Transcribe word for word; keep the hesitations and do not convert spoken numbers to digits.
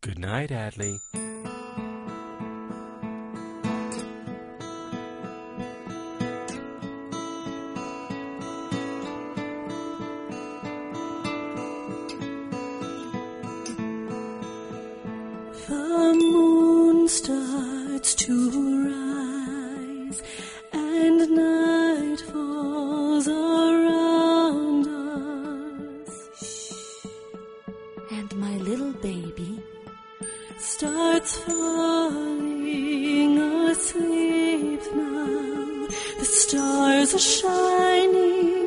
Good night, Adley. The moon starts to rise, and night falls around us. And my little baby starts falling asleep now. The stars are shining